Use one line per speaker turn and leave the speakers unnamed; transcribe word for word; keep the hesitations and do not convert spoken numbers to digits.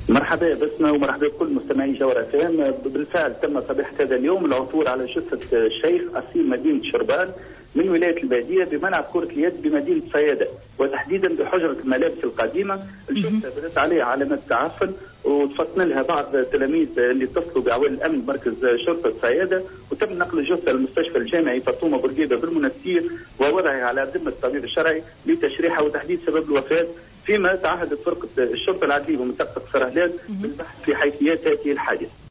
مرحبا بسمة ومرحبا بكل مستمعي جوهر اف ام. بالفعل تم صباح هذا اليوم العثور على جثة الشيخ أصيل مدينة شربان من ولاية البادية بملعب كرة اليد بمدينة صيادة، وتحديدا بحجرة الملابس القديمة. الجثة بدات عليها علامات تعفن، وتفطن لها بعض التلاميذ اللي اتصلوا بعوائل الامن مركز شرطة صيادة، وتم نقل الجثة للمستشفى الجامعي فاطمة بورقيبة بالمنستير ووضعها على ذمة الطبيب الشرعي لتشريحها وتحديد سبب الوفاة، فيما تعهدت فرقة الشرطة العدلية بمنطقة سرهلال بالبحث في حيثيات هذه الحادثة.